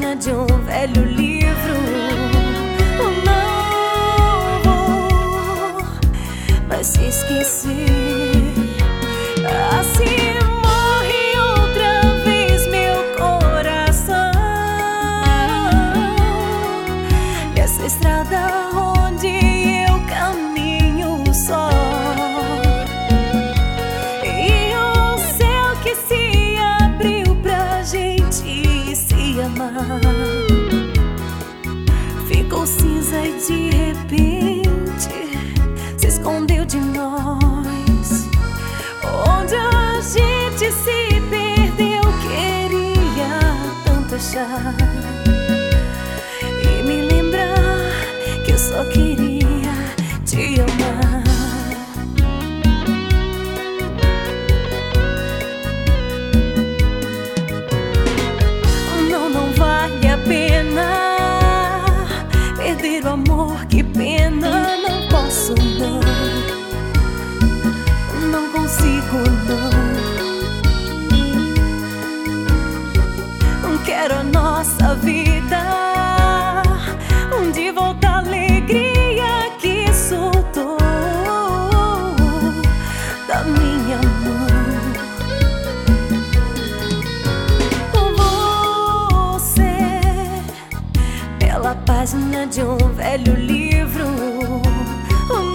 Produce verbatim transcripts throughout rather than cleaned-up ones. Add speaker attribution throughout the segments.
Speaker 1: página de um velho livro, um novo vai se esquecer. Assim morre outra vez meu coração, nessa estrada onde eu caminho só. E o céu que se abriu pra gente se amar ficou cinza e de repente se escondeu de nós. Onde a gente se perdeu, queria tanto achar e me lembrar que eu só queria te amar. Não, não vale a pena perder o amor, que pena. Não posso não, não consigo não. Quero a nossa vida de volta à alegria que soltou da minha mão. Você, pela página de um velho livro, um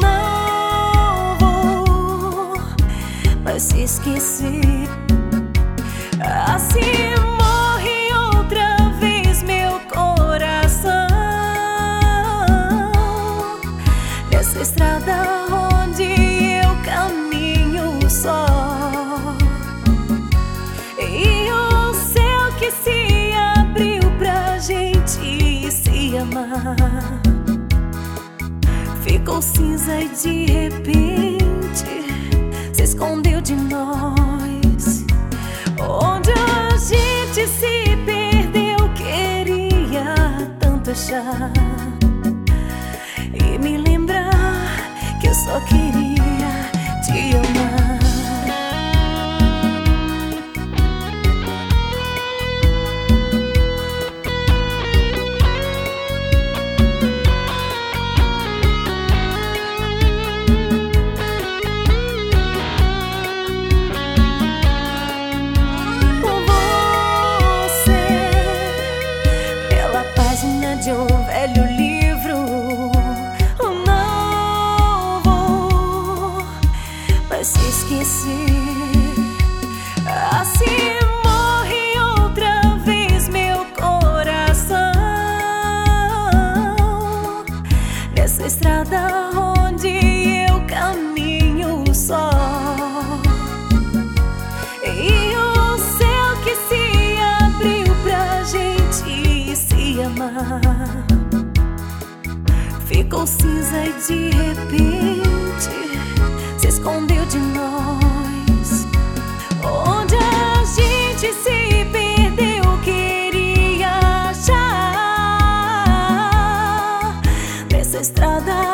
Speaker 1: novo vai se esquecer. Assim morre outra vez meu coração, nessa estrada onde eu caminho só. E o céu que se abriu pra gente se amar ficou cinza e de repente se escondeu de nós. Onde a gente se perdeu, queria tanto achar e me lembrar que eu só queria te amar. De um velho livro, um novo vai se esquecer. Assim morre outra vez meu coração, nessa estrada onde eu caminho só. E o céu que se abriu pra gente se amar ficou cinza e de repente se escondeu de nós. Onde a gente se perdeu, queria achar nessa estrada